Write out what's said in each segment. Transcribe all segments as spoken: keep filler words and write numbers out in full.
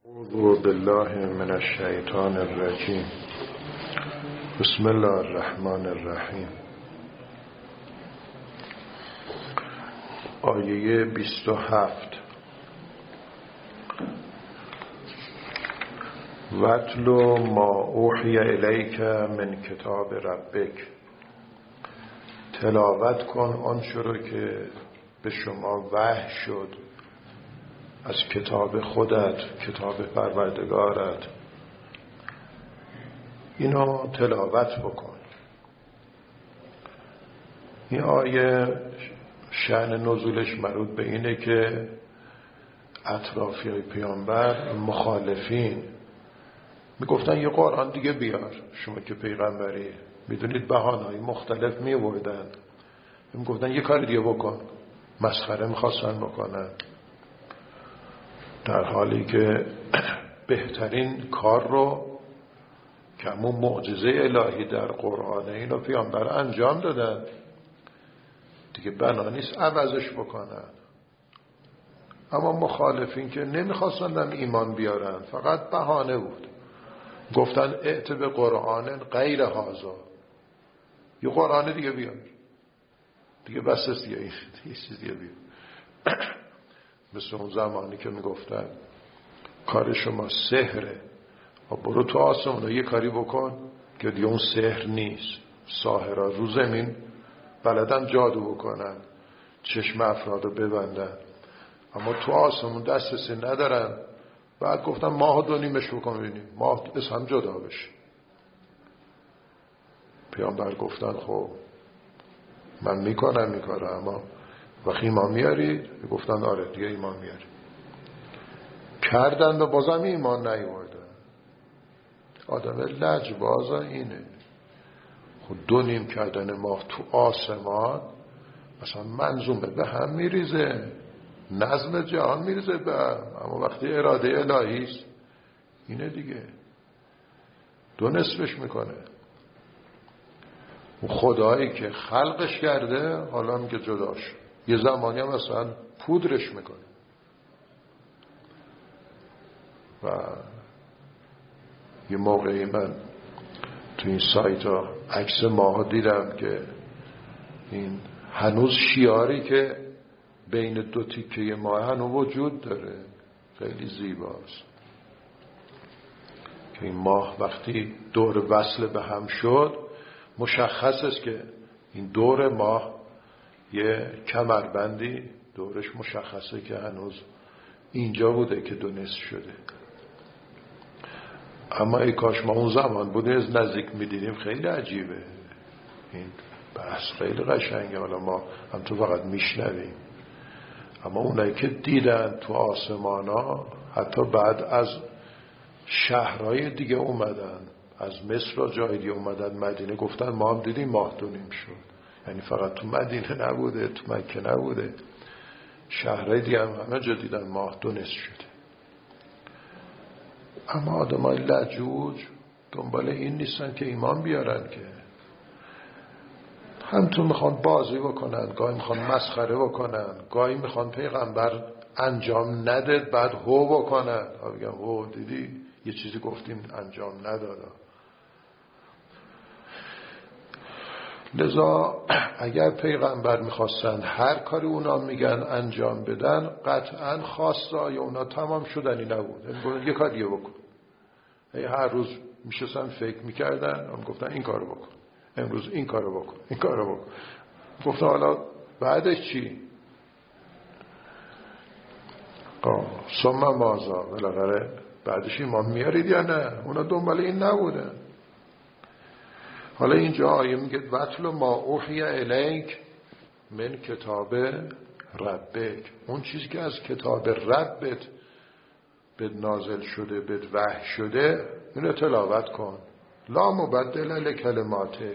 اعوذ بالله من الشیطان الرجیم. بسم الله الرحمن الرحیم. آیه بیست و هفت. وَاتْلُ مَا أُوحِیَ إِلَیْکَ من کتاب ربک. تلاوت کن آنچه را که به شما وحی شد از کتاب خودت، کتاب پروردگارت. اینو تلاوت بکن. این آیه شأن نزولش مربوط به اینه که اطرافیای پیامبر مخالفین میگفتن یه قرآن دیگه بیار، شما که پیغمبری. میدونید بهانه‌های مختلف میوردن، میگفتن یه کار دیگه بکن، مسخره میخواستن بکنن، در حالی که بهترین کار رو که همون معجزه الهی در قرآن اینو پیامبر انجام دادن دیگه، بنا نیست عوضش بکنن. اما مخالفین که نمیخواستن ایمان بیارن، فقط بهانه بود، گفتن ائت به قرآن غیر هذا، یه قرآن دیگه بیار دیگه، بس است دیگه، یه چیز دیگه بیار. مثل اون زمانی که میگفتن کار شما سحره و برو تو آسمون یه کاری بکن که دیگه اون سحر نیست. ساحرها رو زمین بلدن جادو بکنن، چشم افراد رو ببندن، اما تو آسمون دسترسی ندارن. بعد گفتن ماه دو نیمش بکن ببینیم ماه از هم جدا بشه. پیامبر گفتن خب من میکنم میکنم، اما وقتی ایمان میارید؟ گفتن آره دیگه ایمان میاری. کردن و بازم ایمان نیوردن. آدم لجباز اینه. خود دو نیم کردن ماه تو آسمان مثلا منظومه به هم میریزه، نظم جهان میریزه به هم، اما وقتی اراده الهی است اینه دیگه، دو نصفش میکنه. اون خدایی که خلقش کرده حالا میگه جدا شد، یه زمانی هم مثلا پودرش میکنه. و یه موقعی من تو این سایت ها عکس ماه دیدم که این هنوز شیاری که بین دو تیکه ماه هنوز وجود داره، خیلی زیباست که این ماه وقتی دور وصل به هم شد مشخص است که این دور ماه یه کمربندی دورش مشخصه که هنوز اینجا بوده که دو نصف شده. اما ای کاش ما اون زمان بوده از نزدیک میدیدیم. خیلی عجیبه این بحث، خیلی قشنگه. حالا ما هم تو فقط میشنویم، اما اونایی که دیدن تو آسمان ها، حتی بعد از شهرهای دیگه اومدن، از مصر و جای دیگه اومدن مدینه، گفتن ما هم دیدیم ماه دو نیم شد. یعنی فقط تو مدینه نبوده، تو مکه نبوده، شهرهای دیگه هم همه جا دیدن ماه دو نصف شده. اما آدمای لجوج دنبال این نیستن که ایمان بیارن، که هم تو میخوان بازی بکنن، گاهی میخوان مسخره بکنن، گاهی میخوان پیغمبر انجام نداد بعد هو بکنن، ها بگن هو دیدی یه چیزی گفتیم انجام ندادا. لذا اگر پیغمبر میخواستن هر کاری اونا میگن انجام بدن، قطعا خواستای اونا تمام شدنی نبود. یعنی یه کار دیگه بکن. هر روز میشستن فکر میکردن، هم گفتن این کارو بکن، امروز این کارو بکن، این کارو بکن. گفتن حالا بعدش چی؟ ثم ماذا؟ بالاخره بعدش ایمان میارید یا نه؟ اونا دنبال این نبودن. حالا اینجا آیه میگه وَاتْلُ مَا أُوحِیَ إِلَیْکَ من کتاب ربک. اون چیزی که از کتاب ربت بد نازل شده، بد وحی شده، اینو تلاوت کن. لا مبدل لکلماته.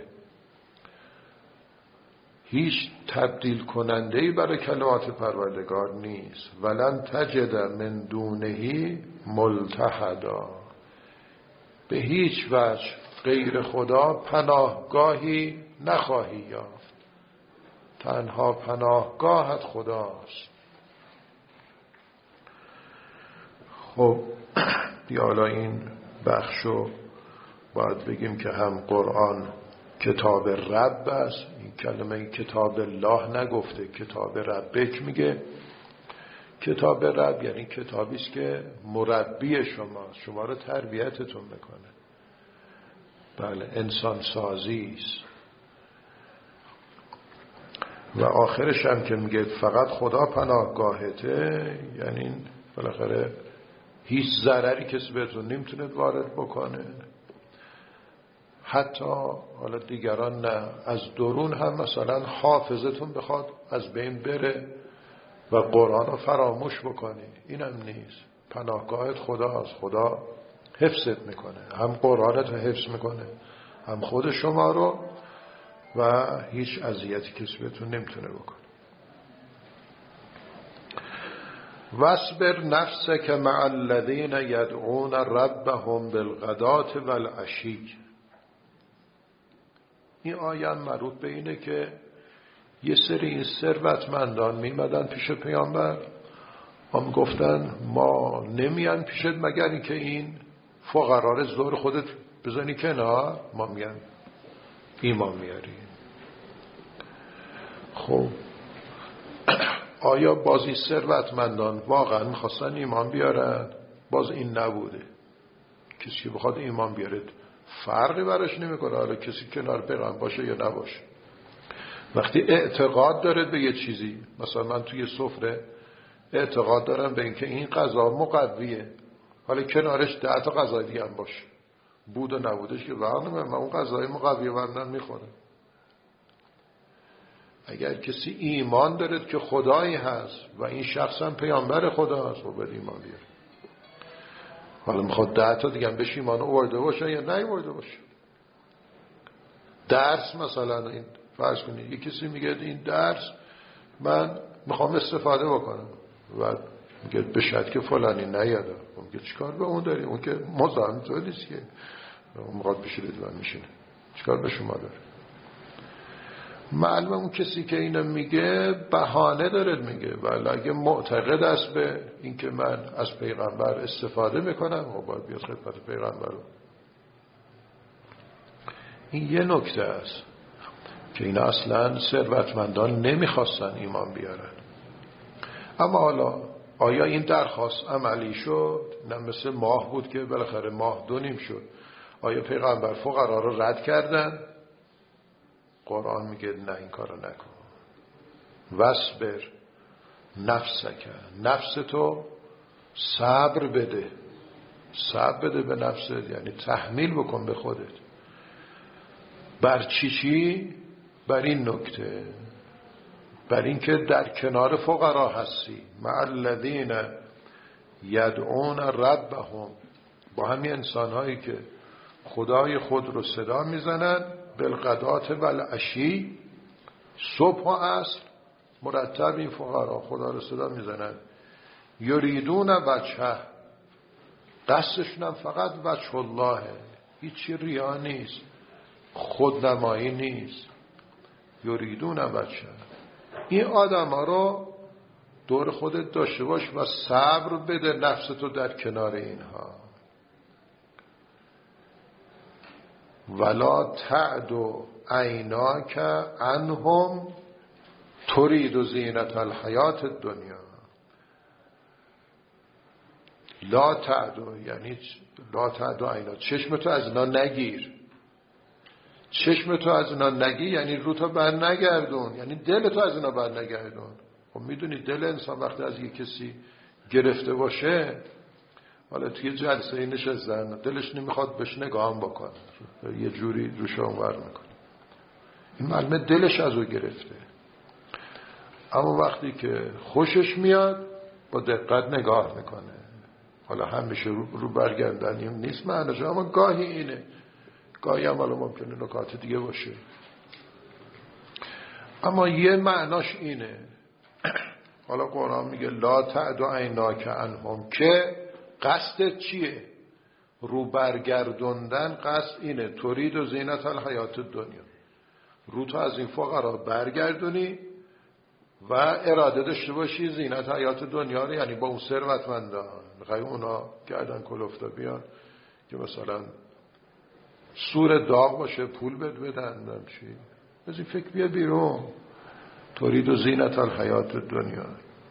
هیچ تبدیل کننده‌ای برای کلمات پروردگار نیست. ولن تجد من دونه ملتحدا. به هیچ وجه غیر خدا پناهگاهی نخواهی یافت. تنها پناهگاهت خداست. خب یا حالا این بخشو باید بگیم که هم قرآن کتاب رب است، این کلمه کتاب الله نگفته، کتاب ربک میگه. کتاب رب یعنی کتابی است که مربی شما شما رو تربیتتون میکنه. بله، انسان سازی است. و آخرش هم که میگه فقط خدا پناهگاهته، یعنی بالاخره هیچ ضرری کسی بهتون نمیتونه وارد بکنه، حتی حالا دیگران نه، از درون هم مثلا حافظتون بخواد از بین بره و قرآن رو فراموش بکنی، اینم نیست. پناهگاهت خداست، خدا حفظت میکنه، هم قرآنت رو حفظ میکنه هم خود شما رو، و هیچ اذیتی کسی بهتون نمیتونه بکنه. واصبر نفسک مع الذین یدعون ربهم بالغداة والعشی. این آیه مربوط به اینه که یه سری این ثروتمندان میمدن پیش پیامبر، هم گفتن ما نمیان پیشت مگر اینکه این فقرا رو زور خودت بزنی کنار، ما میان ایمان میاریم. خب آیا بازی ثروتمندان واقعا میخواستن ایمان بیارن؟ باز این نبوده. کسی که بخواد ایمان بیاره فرقی براش نمیکنه حالا کسی کنار پیغمبر باشه یا نباشه. وقتی اعتقاد داره به یه چیزی، مثلا من توی سفره اعتقاد دارم به اینکه این غذا مقویه، حالا کنارش ده تا غذا دیگه هم باشه، بود و نبودش که واقعا من اون غذای مقویه من میخورم. اگر کسی ایمان داره که خدایی هست و این شخص هم پیامبر خدا هست و باید ایمان بیاره. حالا میخواد ده تا دیگه هم بهش ایمان آورده باشه یا نه آورده باشه. درس مثلا این فرض کنید یک کسی میگه این درس من میخوام استفاده بکنم و میگه بشد که فلانی نیاده، میگه چیکار به اون داری؟ اون که مزاحم تو نیست که اون میخواد بشینه و میشینه، چیکار به شما داره؟ معلومه اون کسی که اینو میگه بهانه داره میگه، ولی اگه معتقد است به این که من از پیغمبر استفاده میکنم و باید بیاد خدمت پیغمبر رو. این یه نکته است که این اصلا ثروتمندان نمیخواستن ایمان بیارن. اما حالا آیا این درخواست عملی شد؟ نه مثل ماه بود که بالاخره ماه دو نیم شد. آیا پیغمبر فقرا رو رد کردن؟ قرآن میگه نه این کارو نکن. واصبر نفسک، نفس تو صبر بده، صبر بده به نفست، یعنی تحمیل بکن به خودت. بر چی چی؟ بر این نکته، بر این که در کنار فقرا هستی. مع الذین یدعون ربهم، با همین انسان هایی که خدای خود رو صدا میزنن، بالغداة والعشی، صبح و عصر مرتب این فقرا خدا رو صدا میزنن. یریدون وجهه، قصدشون هم فقط وجه الله، هیچی ریا نیست، خودنمایی نیست. یریدون وجهه. این آدم ها رو دور خودت داشته باش و صبر بده نفستو در کنار اینها. ولا تعد عیناک عنهم ترید زینت الحیات الدنیا. لا تعد یعنی لا تعد عیناک، چشمتو از اینا نگیر. چشمتو از اینا نگیر یعنی روتو بر نگردون، یعنی دلتو از اینا بر نگردون. خب میدونید دل انسان وقتی از یک کسی گرفته باشه، حالا توی جلسه این نشستن دلش نمیخواد بهش نگاه هم بکنه، یه جوری روش اونور میکنه، این معلومه دلش از او گرفته. اما وقتی که خوشش میاد با دقت نگاه میکنه. حالا همیشه رو, رو برگردنی نیست معنیش، اما گاهی اینه، گاهی هم حالا ممکنه نکات دیگه باشه. اما یه معناش اینه. حالا قرآن میگه لا تعد عیناک عنهم، که قصدت چیه؟ رو برگردوندن قصد اینه ترید و زینت الحیات الدنیا، رو تو از این فقرا برگردونی و اراده داشته باشی زینت حیات دنیا رو، یعنی با اون ثروتمندان. میخوای اونا گردن کلفتا بیان که مثلا سور داغ باشه پول بد بدن نمیشی از این فکر بیا بیرون. ترید و زینت الحیات دنیا.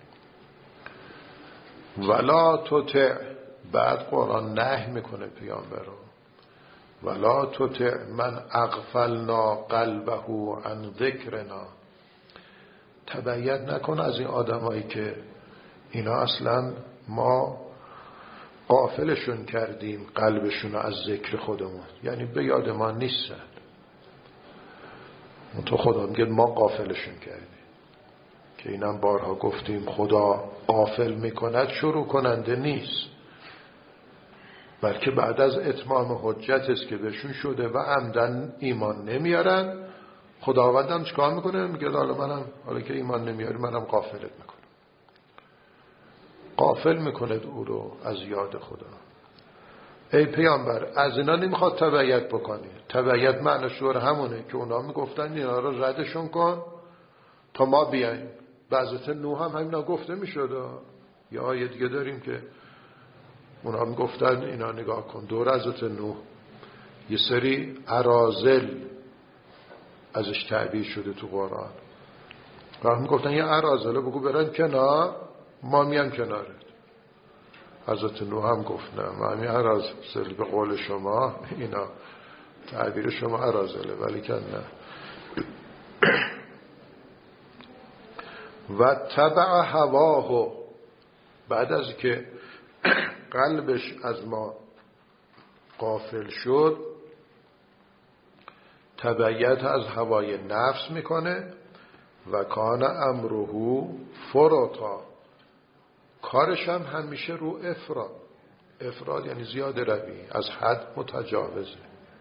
ولا تطع، بعد قرآن نهی میکنه پیامبر رو، ولا تطع من اغفلنا قلبه عن ذکرنا، تبعیت نکن از این آدمایی که اینا اصلا ما غافلشون کردیم قلبشون از ذکر خودمون، یعنی به یاد ما نیستن. تو خدا میگه ما غافلشون کردیم، که اینم بارها گفتیم خدا غافل میکند شروع کننده نیست، بلکه بعد از اتمام حجت است که بهشون شده و عمدن ایمان نمیارن، خداوندم چیکار میکنه؟ میگه حالا منم حالا که ایمان نمیاری منم غافلت میکنم. غافل میکنه او رو از یاد خدا. ای پیامبر از اینا نمیخواد تبعیت بکنی. تبعیت معنی شور همونه که اونا میگفتن اینا رو ردشون کن تا ما بیاییم. بعضت نوح هم همینا گفته میشد. یا آیه دیگه داریم که اونا میگفتن اینا نگاه کن دور حضرت نوح یه سری اراذل ازش تعبیر شده تو قرآن. راه میگفتن یه اراذل بگو برن کنار ما میام کنارت. حضرت نوح هم گفت نه ما همین اراذل به قول شما اینا تعبیر شما اراذله ولی که نه. و تبع هواه، بعد از که قلبش از ما غافل شد تبعیت از هوای نفس میکنه. و کان امره فرطا، کارش هم همیشه رو افراد. افراد یعنی زیاده روی، از حد متجاوزه.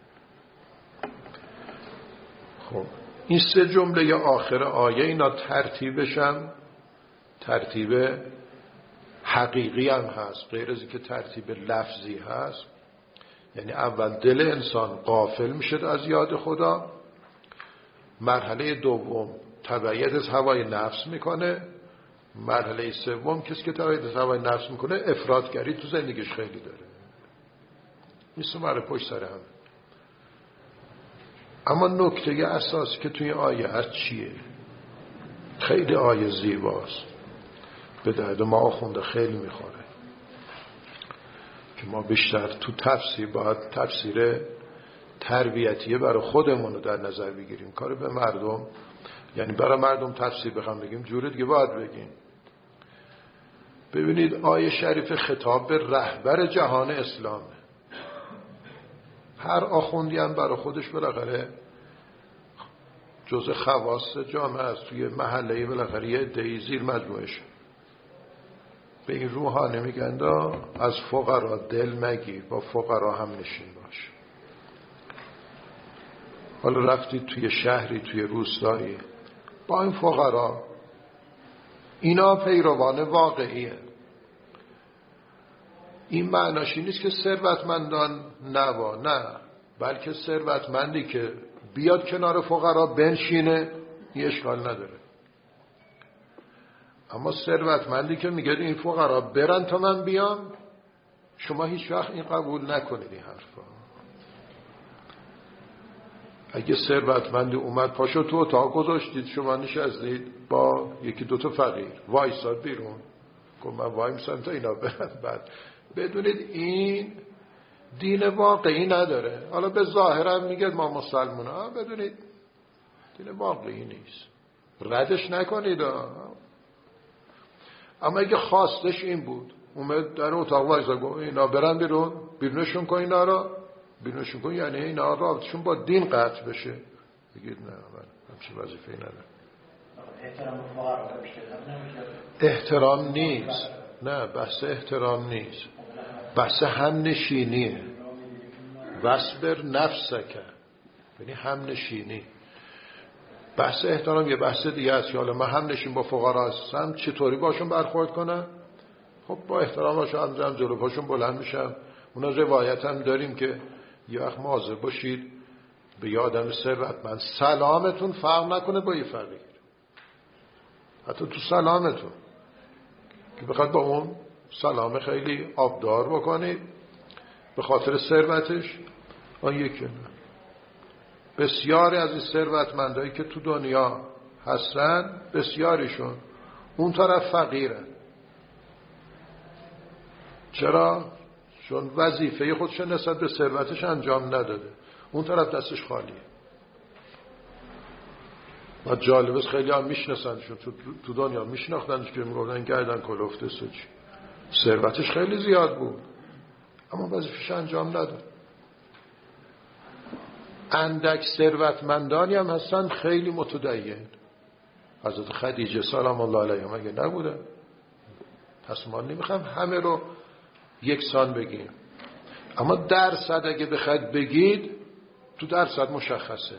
خب این سه جمله آخر آیه اینا ترتیبش هم ترتیب حقیقی هم هست، غیر از اینکه ترتیب لفظی هست. یعنی اول دل انسان غافل میشه از یاد خدا، مرحله دوم تبعیت از هوای نفس میکنه، مرحله سوم کسی که تبعیت از هوای نفس میکنه افراطگری تو زندگیش خیلی داره. این سه مرحله پشت سر هم. اما نکته اساسی که توی آیه هست چیه؟ خیلی آیه زیباست، به درد ما آخونده خیلی میخوره که ما بیشتر تو تفسیر باید تفسیر تربیتیه برای خودمون رو در نظر بگیریم. کار به مردم یعنی برای مردم تفسیر بخوام بگیم جوری دیگه باید بگیم. ببینید آیه شریف خطاب به رهبر جهان اسلامه. هر آخوندی هم برای خودش بالاخره جزء خواص جامعه است، توی محله بالاخره یه عده‌ای زیر مجموعش. به این روحانه میگن از فقرا دل مگیر، با فقرا هم نشین باش. حالا رفتید توی شهری توی روستایی با این فقرا، اینا پیروان واقعیه. این معناشی نیست که ثروتمندان نوا، نه، بلکه ثروتمندی که بیاد کنار فقرا بنشینه این اشکال نداره. اما ثروتمندی که میگه این فقرا برن تا من بیام، شما هیچ وقت این قبول نکنید این حرفا. اگه ثروتمندی اومد پاشو تو اتاق گذاشتید شما نشستید با یکی دوتا فقیر وایساد بیرون گفت من وای میسم تا اینا برن، بعد بدونید این دین واقعی نداره. حالا به ظاهر هم میگه ما مسلمان ها، بدونید دین واقعی نیست، ردش نکنید. اما اگه خواستش این بود اومد در اتاق وایساد گفت اینا برن بیرون، بیرونشون کن اینا را، بیرونشون کن، یعنی اینا رابطشون با دین قطع بشه، بگید نه من همچین وظیفه‌ای ندارم. احترام نیست، نه بحث احترام نیست، بحث هم نشینیه. وصبر نفسک، یعنی هم نشینی. بحث احترام یه بحث دیگه است. حالا من هم نشین با فقرا هستم چطوری باشون برخورد کنم؟ خب با احترام باشم، هم جلو پاشون بلند میشم. اونا روایت هم داریم که یه وقت مواظب باشید به یه آدم ثروتمند سلامتون فرق نکنه با یه فقیر، حتی تو سلامتون که بخواد با اون سلام خیلی آبدار بکنید به خاطر ثروتش، آن یکی نه. بسیاری از این ثروتمندایی که تو دنیا هستن، بسیاریشون اون طرف فقیرن. چرا؟ چون وظیفه خودش نسبت به ثروتش انجام نداده، اون طرف دستش خالیه. و جالب است خیلی هم میشناسنشون، تو دنیا میشناختنش که میگفتن این گردن کلفته سوچی، ثروتش خیلی زیاد بود اما وظیفه‌ش انجام نداد. اندک ثروتمندانی هم هستن خیلی متدین. حضرت خدیجه سلام الله علیها مگه نبوده؟ پس ما نمیخوام همه رو یکسان بگیم، اما درصد اگه بخواید بگید تو درصد مشخصه.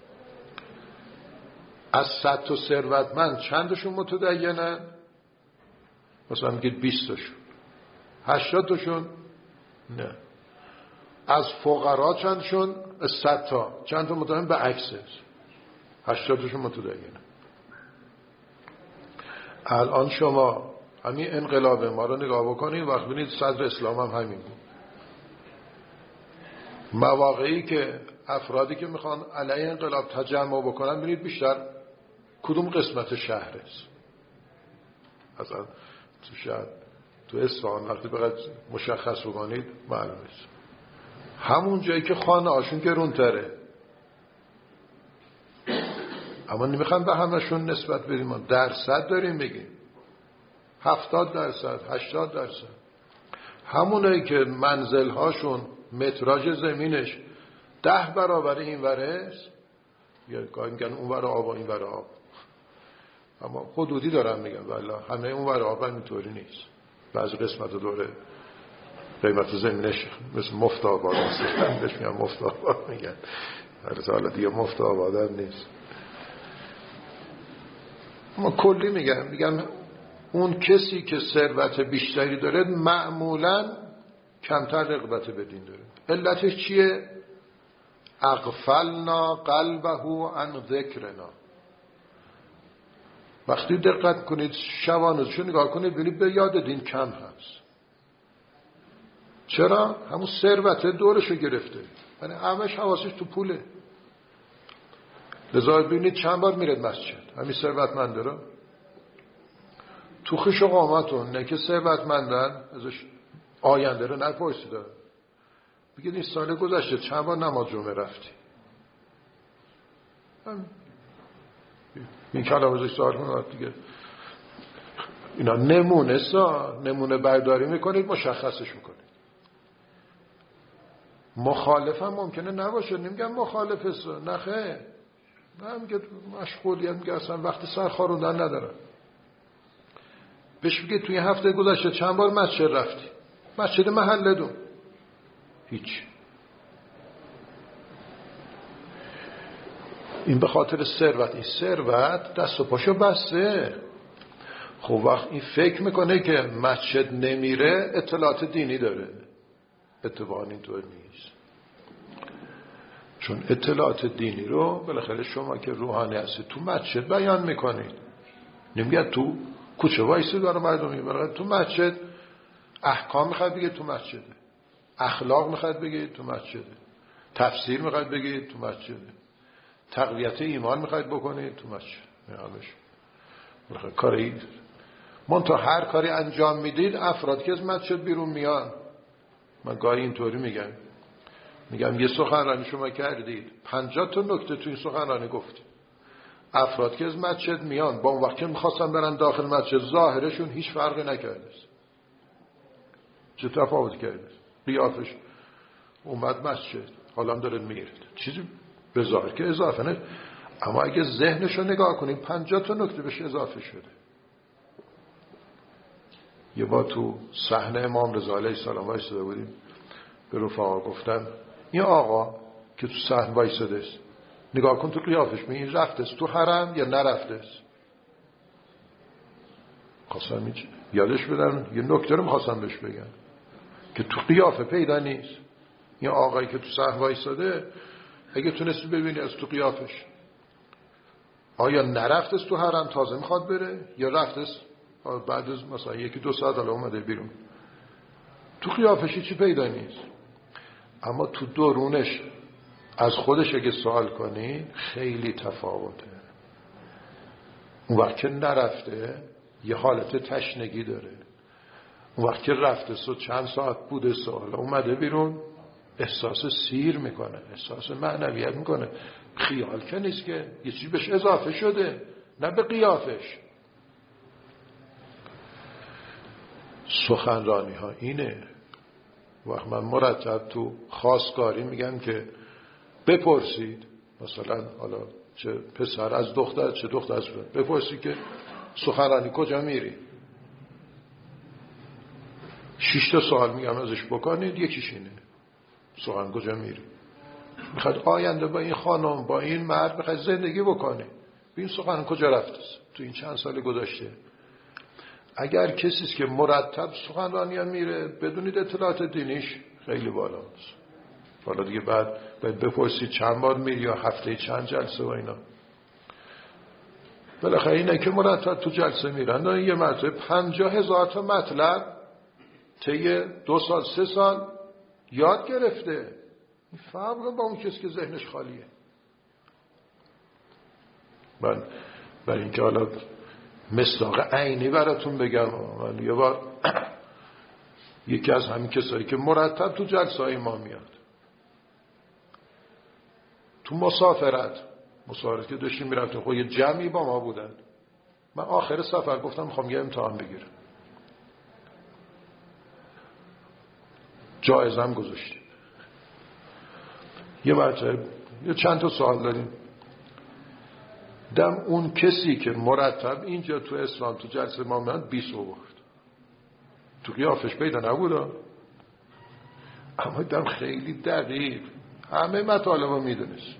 از صد تا ثروتمند چندشون متدینن؟ مثلا میگید بیست تاشون، هشتاد تاشون نه. از فقرا چندشون؟ از صد تا چند تا متدین؟ به عکسه هشتاد تاشون متدینن. الان شما همین انقلاب ما رو نگاه بکنید، وقت ببینید صدر اسلام هم همین بود. مواقعی که افرادی که میخوان علیه انقلاب تجمع بکنن، ببینید بیشتر کدوم قسمت شهر است. مثلا تو شهر تو اصفهان وقتی بقید مشخص بکنید معلومه همون جایی که خانه هاشون گرونتره. اما نمیخوام به همشون نسبت بدیم، ما درصد داریم بگیم هفتاد درصد هشتاد درصد. همونایی که منزل هاشون متراژ زمینش ده برابر این وره است، یا گاهی میگن اون وره آب و این وره آب، اما حدودی دارم میگن، ولی همه اون وره آب اینطوری نیست. بعضی قسمت دوره قیمت زمینش مثل مفت آباد هستن، بهش میگن مفت آباد میگن، ولی حالا دیگه مفت آباد هم نیست. اما کلی میگن میگن اون کسی که ثروت بیشتری داره معمولاً کمتر رغبت به دین داره. علتش چیه؟ اغفلنا قلبه عن ذکرنا. وقتی دقت کنید شبانه‌شو نگاه کنید ببینید به یاد دین کم هست. چرا؟ همون ثروت دورشو گرفته، یعنی همش حواسش تو پوله. لذا ببینید چند بار میره مسجد همین ثروتمنده رو تو خوش و قامتون، نه که ثروتمندن ازش آینده رو نپرسیدن، بگید این سال گذشته چند بار نماز جمعه رفتی؟ این کلام ازش سوال کنید دیگه. اینا نمونه سا نمونه برداری میکنید، مشخصش میکنید. مخالف هم ممکنه نباشه، نمیگم مخالف سا نخه، من میگه مشغولیت، میگه اصلا وقت سر خاروندن ندارم. بهش بگید توی هفته گذشته چند بار مسجد رفتی؟ مسجد محله دون هیچ. این به خاطر ثروت. این ثروت دست و پاشو بسته. خب وقت این فکر میکنه که مسجد نمیره اطلاعات دینی داره، اتفاقا اینطور نیست. چون اطلاعات دینی رو بالاخره شما که روحانی هستید تو مسجد بیان میکنید، نمیگه تو کوچه وایسی داره مردم میبرن. تو مسجد احکام میخواد بگید تو مسجده، اخلاق میخواد بگید تو مسجده، تفسیر میخواد بگید تو مسجده، تقویت ایمان میخواد بکنید تو مسجد. همش بالاخره کاری من تا هر کاری انجام میدید افراد که از مسجد بیرون میان. من گاهی اینطوری میگم میگم یه سخنرانی شما کردید، پنجاه تا نکته تو این سخنرانی گفتید، افراد که از مسجد میان با اون وقت که میخواستن برن داخل مسجد ظاهرشون هیچ فرقی نکرده. چه تفاوت کرده؟ قیافش اومد مسجد حالا هم داره میره، چیزی به ظاهر که اضافه نه، اما اگه ذهنشو نگاه کنیم پنجاه تا نکته بهش اضافه شده. یه با تو صحنه امام رضا علیه السلام وایساده بودیم، به رفقا گفتم این آقا که تو صحنه وایساده است نگاه کن تو قیافش، این رفته است تو حرم یا نرفته است؟ خواستم این یادش بدم یه نکته رو می‌خواستم بهش بگم که تو قیافه پیدا نیست. این آقایی که تو صحنه وایساده اگه تونستی ببینی از تو قیافش آیا نرفته است تو حرم تازه میخواد بره یا رفته است بعد از مثلا یکی دو ساعت حالا اومده بیرون، تو قیافشی چی پیدا نیست، اما تو درونش از خودش اگه سوال کنی خیلی تفاوته. اون وقت که نرفته یه حالت تشنگی داره، اون وقت که رفته سو چند ساعت بوده سوال اومده بیرون احساس سیر میکنه، احساس معنویت میکنه. خیال که نیست که یه چیزی بهش اضافه شده، نه به قیافش. سخنرانی ها اینه. وقت من مرتب تو خواستگاری میگم که بپرسید، مثلا حالا چه پسر از دختر چه دختر از پسر، بپرسید که سخنرانی کجا میری؟ شش تا سوال میگم ازش بکنید، یکیش اینه سخن کجا میری. میخواد آینده با این خانم با این مرد میخواد زندگی بکنه، ببین سخن کجا رفته تو این چند سال گذشته. اگر کسیست که مرتب سخنرانی میره بدونید اطلاعات دینیش خیلی بالاست. حالا دیگه بعد باید بپرسید چند بار میری یا هفته چند جلسه و اینا. بالاخره اینه که مرتب تو جلسه میرن، یه مرتبه پنجاه هزار تا مطلب طی دو سال سه سال یاد گرفته. این فرق با اون کسی که ذهنش خالیه. من برای اینکه حالا مصداق عینی براتون بگم، من یه بار یکی از همین کسایی که مرتب تو جلسه های ما میاد، تو مسافرت مسافرت که داشتیم میرفتیم، خب یه جمعی با ما بودن، من آخر سفر گفتم میخوام یه امتحان بگیرم، جایزم گذاشتیم. یه مرتبه یه چند تا سوال داریم، دم اون کسی که مرتب اینجا تو اسلام تو جلسه ما میاد بیست آورد، تو قیافش پیدا نبود، اما دم خیلی دقیق همه مطالب رو میدونست.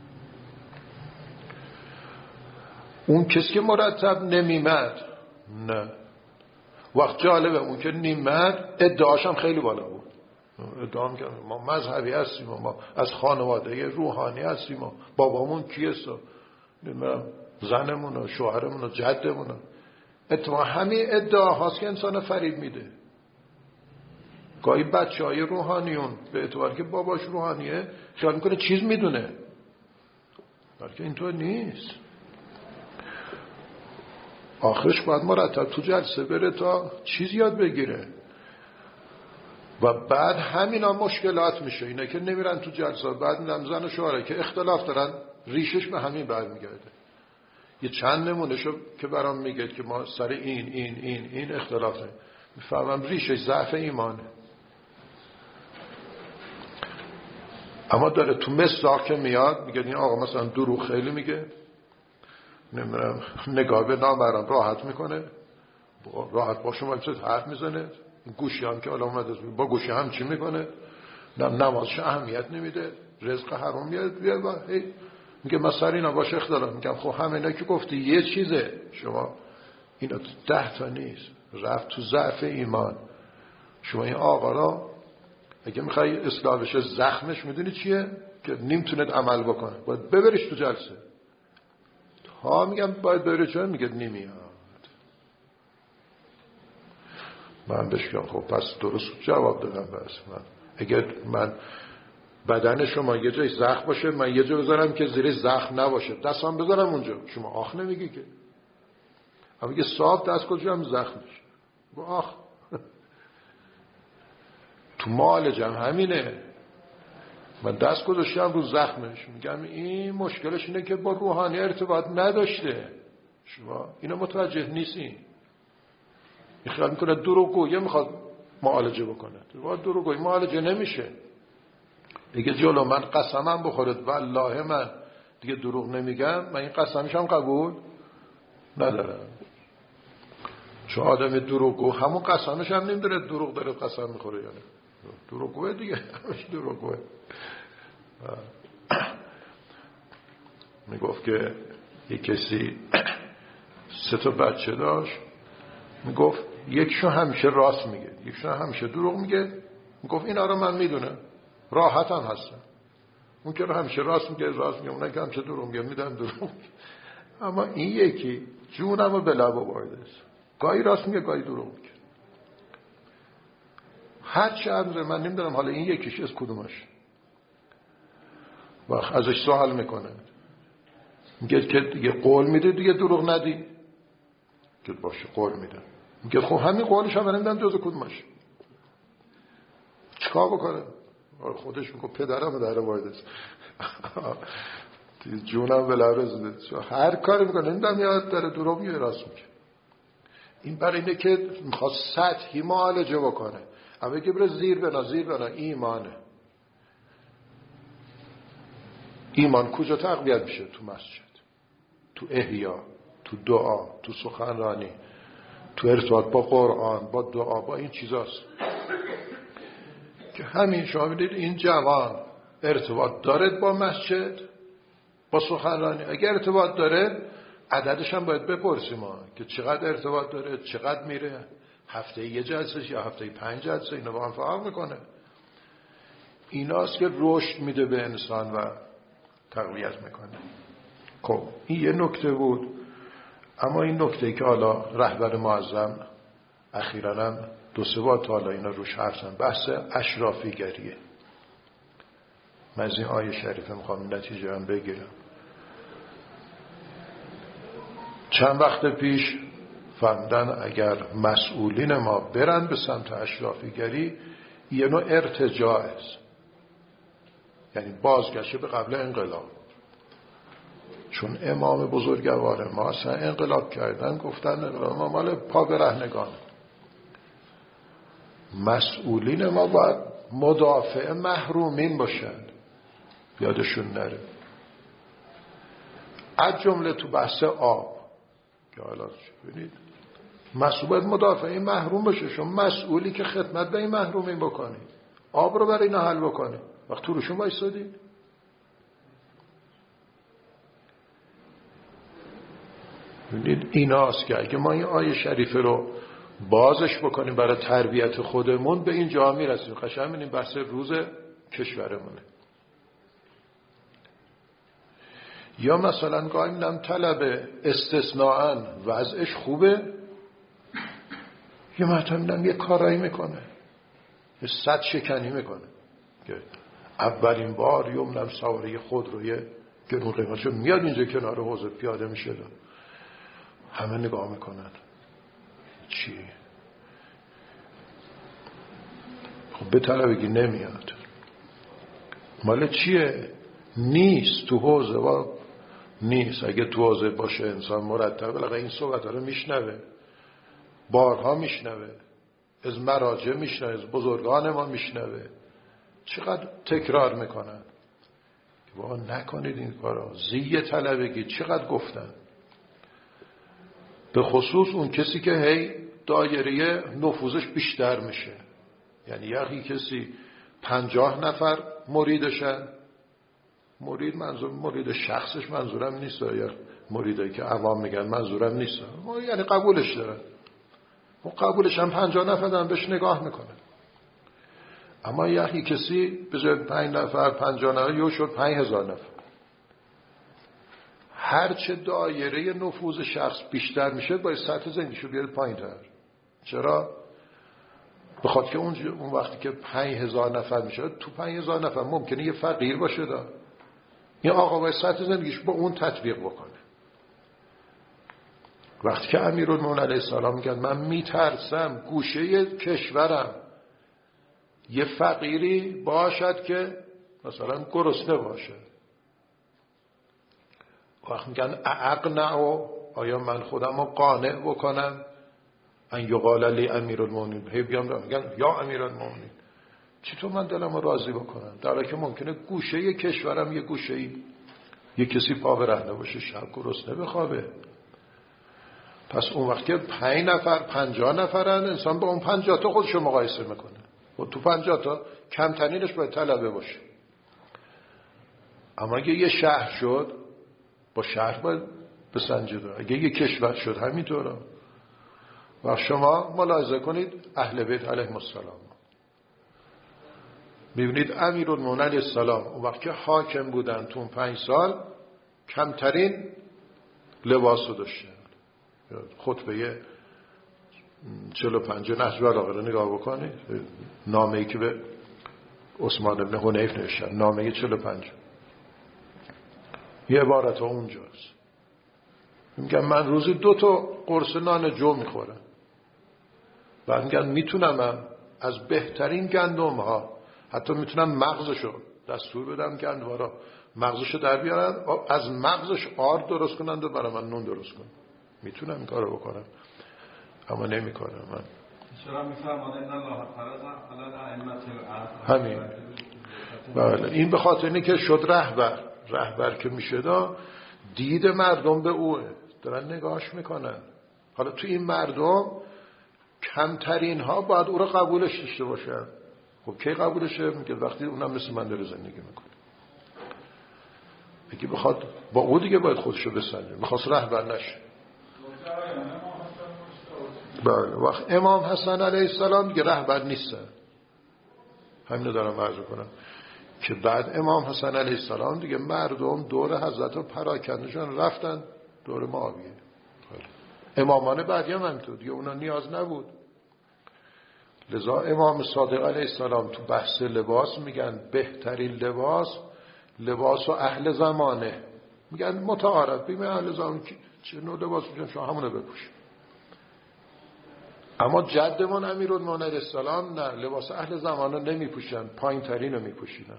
اون کسی که مرتب نمیمد نه، وقت جالبه اون که نیمد ادعاش هم خیلی بالا بود، ادعا میکنه ما مذهبی هستیم، ما از خانواده روحانی هستیم، بابامون کیست، نمیدونم زنمون و شوهرمون و جدمون. اتفاقا همین ادعا هاست که انسان فریب میده. گاهی بچه های روحانیون به اعتبار که باباش روحانیه خیال میکنه چیز میدونه، بلکه اینطور نیست. آخرش باید مرتب تو جلسه بره تا چیز یاد بگیره و بعد همینا مشکلات میشه. اینا که نمیرن تو جلسه بعد میدن زن و شوهره که اختلاف دارن ریشش به همین برمیگرده. یه چند نمونهشو که برام میگه که ما سر این این این این اختلاف داریم، میفهمم ریشش ضعف ایمانه. اما داره تو مصداق که میاد میگه این آقا مثلا دروغ خیلی میگه، نمیدونم نگاه به نامرام راحت میکنه، راحت با شما چه حرف میزنه، گوشی هم که حالا اومده با گوشی هم چی میکنه، نمازش اهمیت نمیده، رزق حرام میاد، میگه مثلا اینا باشه اختلاف. میگم خب همه اینا که گفتی یه چیزه، شما اینا ده تا نیست، رفت تو ضعف ایمان. شما این آقا را اگه میخوای اصلاح بشه زخمش میدونی چیه که نمیتونه عمل بکنه، باید ببریش تو جلسه. ها میگم باید ببری، چون میگه نمیاد. من بهش میگم خب پس درست جواب دادم. بس من اگر من بدن شما یه جای زخم باشه، من یه جا بذارم که زیر زخم نباشه، دستم بذارم اونجا، شما آخ نمیگی که. اما میگه صاحب دست کجا هم زخمش با آخ. تو معالجم همینه، من دست گذاشتم رو زخمش، میگم این مشکلش اینه که با روحانی ارتباط نداشته، شما اینو متوجه نیستین. این خیال میکنه دروغگویی میخواد معالجه بکنه، دروغگویی معالجه نمیشه. دیگه جلو من قسمم بخورد والله من دیگه دروغ نمیگم، من این قسمش هم قبول ندارم. چون آدم دروغگو همون قسمش هم نمیدونه دروغ داره قسم میخوره، یعنی دروغگوه دیگه، همش دروغگوه. میگفت که یک کسی سه تا بچه داشت، میگفت یکشو همیشه راست میگه، یکشو همیشه دروغ میگه. میگفت اینا رو من میدونم، راحت هم هستم. اون که رو همیشه راست میگه راست میگه، اون که همیشه دروغ میگه میدن دروغ. اما این یکی جونم رو به لب آورده است. گاهی راست میگه گاهی دروغ میگه. هر چه عرض من نمیدونم حالا این یکیش از کدومش. وقت ازش سوال میکنه میگه که دیگه قول میده دیگه دروغ ندی، که باشه قول میده. میگه خب همین قولش هم نمیدونم جز کدومش. چیکار بکنه؟ خودش میگه پدرم در وارد جونم بلارز هر کاری میکنه نمیدونم یاد داره دروغ میگه راست میگه. این برای اینه که میخواد سطحی معالجه بکنه. اما که بره زیر بنا زیر بنا ایمانه. ایمان کجا تقویت میشه؟ تو مسجد، تو احیا، تو دعا، تو سخنرانی، تو ارتباط با قرآن، با دعا، با این چیزاست که همین شما میدید این جوان ارتباط داره با مسجد، با سخنرانی. اگر ارتباط داره عددش هم باید بپرسیم ما که چقدر ارتباط داره، چقدر میره، هفته یه جلسه یا هفته پنج جلسه، اینو با هم فرق میکنه. ایناست که رشد میده به انسان و تقویت میکنه. خب این یه نکته بود. اما این نکته که حالا رهبر معظم اخیراً هم دو سه بار تا حالا اینا روش حرف زدن، بحث اشرافیگریه. من از این آیه شریفه میخوام نتیجه هم بگیرم. چند وقت پیش فهمیدن اگر مسئولین ما برن به سمت اشرافیگری یه نوع ارتجاع است، یعنی بازگشت به قبل انقلاب. چون امام بزرگوار ما اصلا انقلاب کردن، گفتن انقلاب ما مال پا برهنگان. مسئولین ما باید مدافع محرومین باشن، یادشون نره. از جمله تو بحث آب که حالا ببینید مسئول باید مدافع این محروم باشه. شما مسئولی که خدمت به این محرومین بکنی، آب رو برای اینا حل بکنی، وقت تو روشون وایسادی. ببینید ایناست که اگه ما این آیه شریفه رو بازش بکنیم برای تربیت خودمون به این جا میرسیم. قشنگ این بحث روز کشورمونه. یا مثلا گاهی میدم طلب استثناءً وضعش خوبه، یا مثلا میدم یه کارایی میکنه، یه صد شکنی میکنه که اولین بار یومنم سواره خود رو یه گرون قیمتشو میاد اینجا کنار حوض پیاده میشه، همه نگاه میکنن چی؟ خب به طلبگی نمیاد، مال چیه؟ نیست تو حوزه و نیست. اگه تو حوزه باشه انسان مرتب بلقه این صحبت رو میشنوه، بارها میشنوه، از مراجع میشنوه، از بزرگان ما میشنوه، چقدر تکرار میکنن. واقعا نکنید این کارا. زی طلبگی چقدر گفتن، به خصوص اون کسی که هی دایره نفوذش بیشتر میشه. یعنی یکی کسی پنجاه نفر مریدشن، مرید منظور مرید شخصش منظورم نیست، یا مریدایی که عوام میگن منظورم نیست، یعنی قبولش دارن، اون قبولش هم پنجاه نفر دارن بهش نگاه میکنن. اما یکی کسی به جای پنج نفر پنجاه نفر یو شد پنج هزار نفر. هرچه دایره نفوذ شخص بیشتر میشه باید سطح زندگیشو بیاره پایین تر. چرا؟ بخاطر که اون اون وقتی که پنج هزار نفر میشه، تو پنج هزار نفر ممکنه یه فقیر باشه دا. این آقا باید سطح زندگیش با اون تطبیق بکنه. وقتی که امیرالمومنین علیه السلام میگن من میترسم گوشه کشورم یه فقیری باشد که مثلا گرسنه باشه، وقت میگن اقنع، آیا من خودم رو قانع بکنم ان یقال لی امیرالمومنین، هی بیام میگن یا امیرالمومنین، چطور من دلم رو راضی بکنم در حالی که ممکنه گوشه کشورم یه گوشه یه کسی پا برهنه باشه، شب گرسنه بخوابه. پس اون وقت که پنج نفر پنجاه نفرن، انسان با اون پنجاه تا خودشو مقایسه میکنه و تو پنجاه تا کمترینش باید طلبه باشه. اما اگه یه شهر شد با شهر باید بسنجه، اگه یه کشور شد همینطوره. و شما ملاحظه کنید اهل بیت علیهم السلام، میبینید امیرالمومنین علیه السلام اون وقت که حاکم بودن تو پنج سال کمترین لباسو داشتن. خطبه چهل و پنج نهج البلاغه رو نگاه بکنید، نامه‌ای که به عثمان ابن حنیف نوشتن، نامه چهل و پنج، یه عبارت ها اونجاست. میگن من روزی دو تا قرص نان جو میخورم، بعد میگن میتونم از بهترین گندم ها، حتی میتونم مغزشو دستور بدم گندوارا مغزشو در بیارن، از مغزش آرد درست کنند و برای من نون درست کنن. میتونم این کارو بکنم اما نمیکنم. من چرا میفرماد ان الله فرض علی ائمه همین. بله، این به خاطر اینه که شد رهبر. رهبر که میشه دید مردم به اوه، دارن نگاهش میکنن. حالا تو این مردم کمترین ها باید او رو قبولش داشته باشن. خب کی قبولشه؟ میگه وقتی اونم مثل من داره زندگی میکنه. میگه بخواد با او دیگه باید خودشو بسنجه، میخواست رهبر نشه. بله، وقت امام حسن علیه السلام دیگه رهبر نیستن. همینو دارم عرض کنم که بعد امام حسن علیه السلام دیگه مردم دور حضرت رو پراکندشون رفتن دور معاویه. امامان بعدی هم همینطور دیگه، اونا نیاز نبود. لذا امام صادق علیه السلام تو بحث لباس میگن بهترین لباس لباس و اهل زمانه. میگن متعارف بیم اهل زمان چه نوع لباس میشن شما همونو بپوش. اما جدمون امیرالمومنین علیه السلام نه، لباس اهل زمانه نمیپوشن، پایین ترین رو میپوشیدن،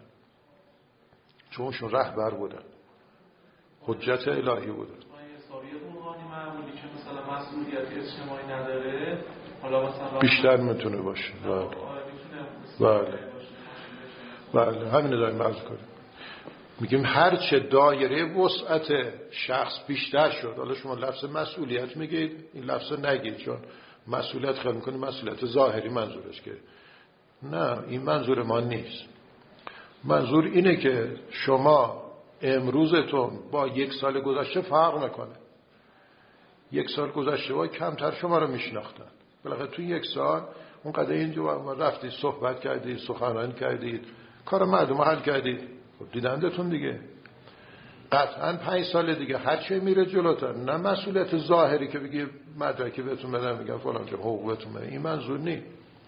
چونشون رهبر بودن، حجت الهی بودن. معمولی که مثلا مسئولیت اجتماعی نداره، حالا مثلا بیشتر میتونه باشه. بله بله بله، همین رو داریم عرض کنیم. میگیم هر چه دایره وسعت شخص بیشتر شد، حالا شما لفظ مسئولیت میگید، این لفظ نگید، چون مسئولیت خیال میکنید مسئولیت ظاهری منظورش، که نه، این منظور ما نیست. منظور اینه که شما امروزتون با یک سال گذشته فرق میکنه. یک سال گذشته با کمتر شما رو میشناختن، بالاخره تو یک سال اون قدر اینجا رفتید صحبت کردید، سخنرانی کردید، کار مردم رو حل کردید، خب دیدندتون دیگه. قطعا پنج سال دیگه هر چه میره جلوتر، نه مسئولیت ظاهری که بگی مدرکی بهتون بدن میگن فلان که حقوق بهتون بدن، این منظور نیست.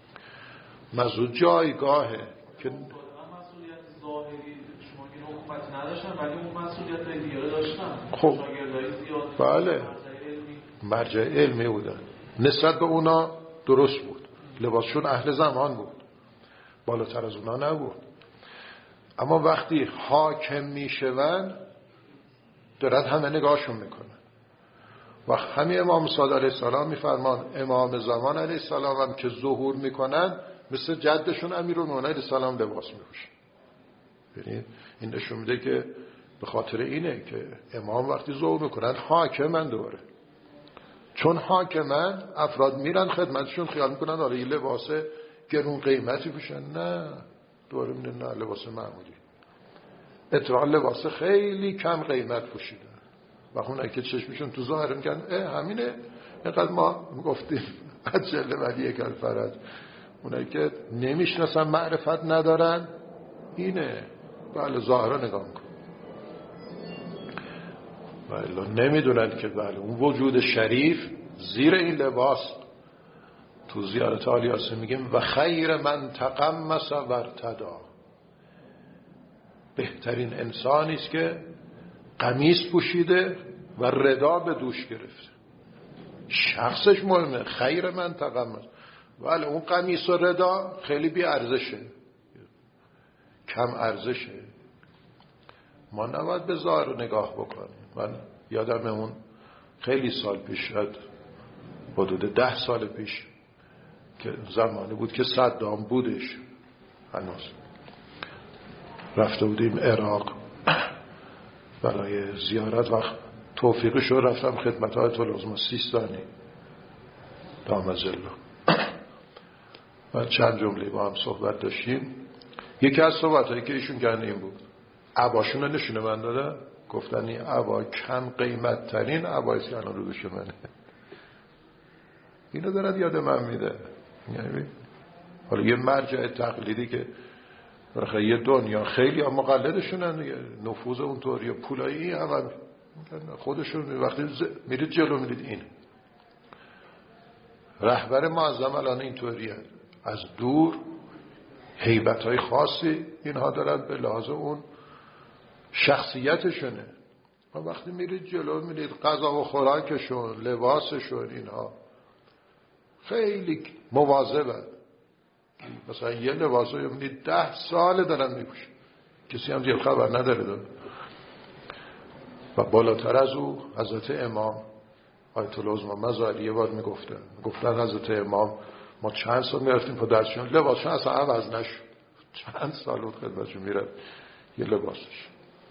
منظور جایگاهه که مسئولیت ظاهری شما که حکومت نداشتن ولی اون مسئولیت دیگه داشتن. خب بله، مرجع علمی بودن، نسبت به اونا درست بود، لباسشون اهل زمان بود، بالاتر از اونا نبود. اما وقتی حاکم میشون دارد همه نگاهشون میکنن. وقت همین امام صادق علیه السلام میفرمان امام زمان علیه السلام هم که ظهور میکنن مثل جدشون امیرالمومنین علیه السلام لباس میپوشن. ببینید این نشون میده که به خاطر اینه که امام وقتی ظهور میکنن حاکمن دوره، چون حاکمن افراد میرن خدمتشون خیال میکنن آره این لباس گرون قیمتی پوشن، نه دوره میدن نه لباس معمولی، اتفاقا لباس خیلی کم قیمت پوشیدن. و اونایی که چشمشون تو ظاهر میگن اه همینه، اینقدر ما گفتیم عجله ولی یک الفرج. اونایی که نمیشناسن معرفت ندارن اینه، بله ظاهرا نگاه میکن، بله نمیدونن که بله اون وجود شریف زیر این لباس. تو زیارت آلیاسه میگیم و خیر من تقمص و ارتدا، بهترین انسانی است که قمیص پوشیده و ردا به دوش گرفته. شخصش مهمه، خیر من تقمص، ولی اون قمیص و ردا خیلی بی ارزشه، کم ارزشه. ما نباید به ظاهر نگاه بکنیم. من یادم اون خیلی سال پیش شد، حدود ده سال پیش که زمانی بود که صدام بودش هنوز، رفته بودیم عراق برای زیارت، وقت توفیقی شد رفتم خدمت آیت العظما سیستانی دام ظله و چند جمله با هم صحبت داشتیم. یکی از صحبتایی که ایشون کردن این بود، عباشون رو نشونه من دادن، گفتن این عبا کم قیمت ترین عباییست که الان رو دوش منه. اینو دارد یاد من میده. یعنی حالا یه مرجع تقلیدی که برای یه دنیا خیلی هم مقلدشونن دیگه، نفوذ اونطوری و پولایی هم خودشون وقتی میرید جلو میرید این رهبر معظم الان اینطوریه، از دور هیبت‌های خاصی اینها دارن به لحاظ اون شخصیتشونه. و وقتی میرید جلو میرید غذا و خوراکشون، لباسشون، اینها خیلی مواظبن. مثلا یه لباسو میبینید ده سال دارن میپوشن، کسی هم دیگه خبر نداره داره. و بالاتر از او حضرت امام آیت الله عظما مزاری یه بار میگفتن گفتن حضرت امام ما چند سال میرفتیم پا درشون لباسشون اصلا عوض نشد، چند سال بود خدمتشون میرد یه لباسش.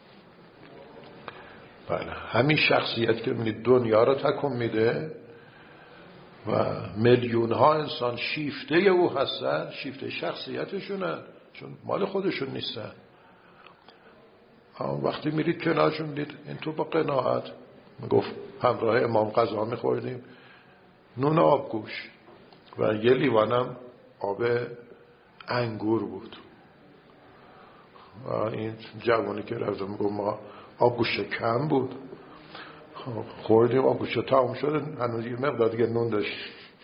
بله همین شخصیت که میبینید دنیا رو تکون میده و میلیون ها انسان شیفته او هستن، شیفته شخصیتشونن، چون مال خودشون نیستن. وقتی میرید کنارشون میدید این تو با قناعت میگفت همراه امام غذا میخوردیم، نون آبگوش و یه لیوانم آب انگور بود. و این جوانی که رفت میگفت ما آبگوش کم بود، خوردیم آبگوش تمام شده، هنوز یه مقدار دیگه نون داشت.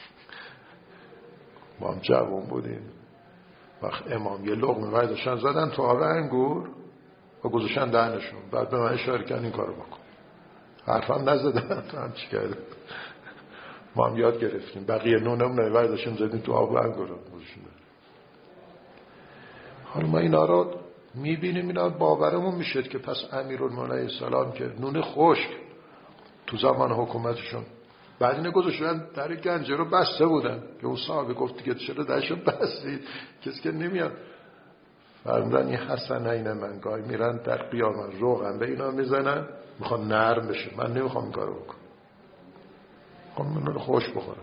ما هم جوان بودیم. وقت امام یه لقمه برداشتن زدن تو آب انگور و گذاشتن دهنشون، بعد به من اشاره کردن این کارو بکن. حرفم نزدن تو هم چی کردن. ما هم یاد گرفتیم بقیه نونم نه برداشتن زدیم تو آب انگور گذاشتن. حالا ما اینا رو میبینیم، اینا باورمون میشه که پس امیرالمومنین علیه السلام که نون خشک تو زمان حکومتشون بعد اینه گذاشتن در گنجه رو بسته بودن که اون صاحب گفت دیگه چرا درشو بستید کسی که نمیاد. فرمودن این حسنین من گاهی میرن در قیامت روغن به اینا میزنن میخوان نرم بشه، من نمیخوام این کارو بکنم، میخوام من رو خوش بخورم.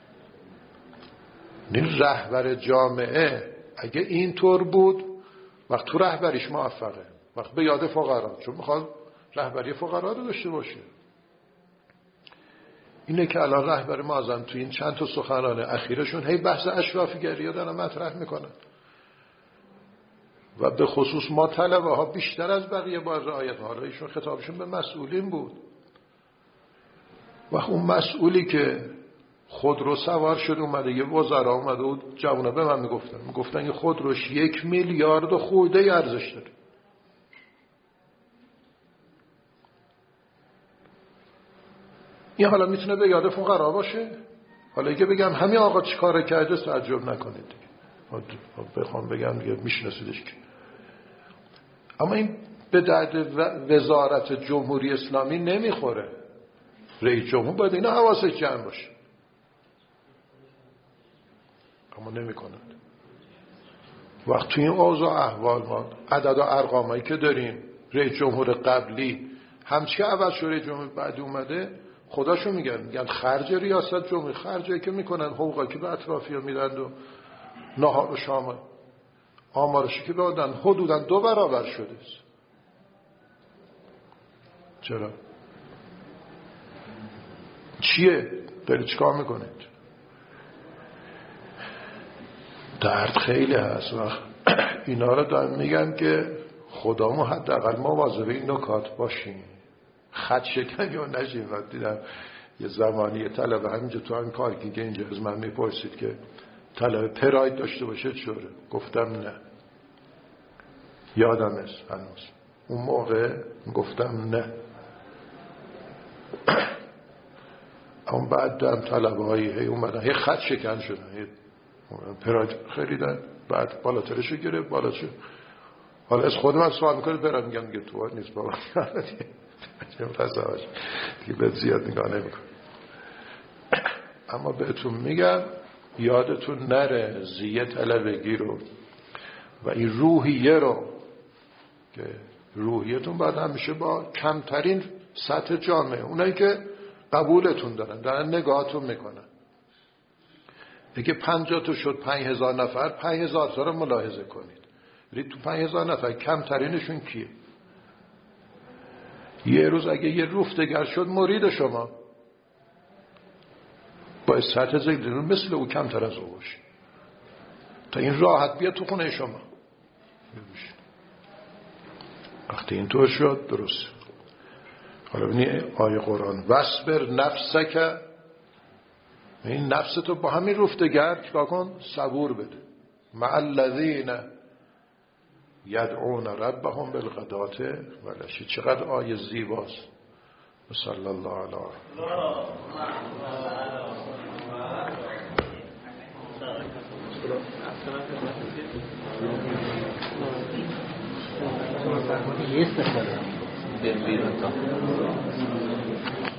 این رهبر جامعه اگه اینطور بود وقت تو رهبریش موفقه، وقت به یاد فقرا، چون میخواد رهبری فقرا رو داشته باشه. اینه که الان رهبر معظم تو این چند تا سخنران اخیرشون هی بحث اشرافیگری رو دارن مطرح میکنن و به خصوص ما طلبه ها بیشتر از بقیه با رعایت ها، ایشون خطابشون به مسئولین بود. و اون مسئولی که خودرو سوار شد اومده، یه وزرا اومده بود جوونا به من میگفتن میگفتن این خودروش یک میلیارد و خورده ارزش داره. این حالا میتونه به یاد فقرا باشه؟ حالا اگه بگم همین آقا چی کار کرده تعجب نکنید دیگه، بخوام بگم دیگه میشناسیدش که. اما این به درد وزارت جمهوری اسلامی نمیخوره. رئیس جمهور باید اینا حواسش جمع باشه، اما نمی کنند. وقت توی این اوضاع احوال ما عدد و ارقامایی که داریم، رئیس جمهور قبلی همچی که عوض شد رئیس جمهور بعدی اومده خداشو میگن میگن خرج ریاست جمهوری، خرجی که میکنن حقوقی که به اطرافی‌ها میدن و نهار و شام آمارشی که دادن حدوداً دو برابر شده است. چرا؟ چیه؟ دارید چیکار میکنید؟ درد خیلی هست. و اینا رو دارم میگم که خدامو حداقل مواظب این نکات باشیم، خط شکن یا نشیم. و دیدم یه زمانی طلبه همینجا تو هم پارکینگ اینجا از من میپرسید که طلبه پراید داشته باشه چوره؟ گفتم نه، یادم است هنوز اون موقع گفتم نه. اون بعد دم طلبه هایی هی اومدن یه خط شکن شدن، پراید خریدن، بعد بالاترشو گرفت بالاتر. حالا از خودم هم سوال میکنه برم میگم دیگه تو نیست بابا چه فضاش دیگه به زیاد نگاه نمیکن. اما بهتون میگم یادتون نره زیه طلبگی رو و این روحیه رو که روحیتون باید همیشه با کمترین سطح جامعه، اونایی که قبولتون دارن دارن نگاهتون میکنن. اگه پنجاه تا شد پنج هزار نفر، پنج هزار تا رو ملاحظه کنید. ولی تو پنج هزار نفر کمترینشون کیه؟ یه روز اگه یه رفتگر شد مرید شما با سطح ذهنتون مثل او کمتر از او باشه تا این راحت بیاد تو خونه شما. وقتی اینطور شد درست. حالا ببینید آیه قرآن وصبر نفسک این نفس تو با همین رفتگر چیکار کن؟ صبور بده. مع الذین یدعون ربهم بالغداة والعشی. چقدر آیه زیباست. صلی الله علیه Yes,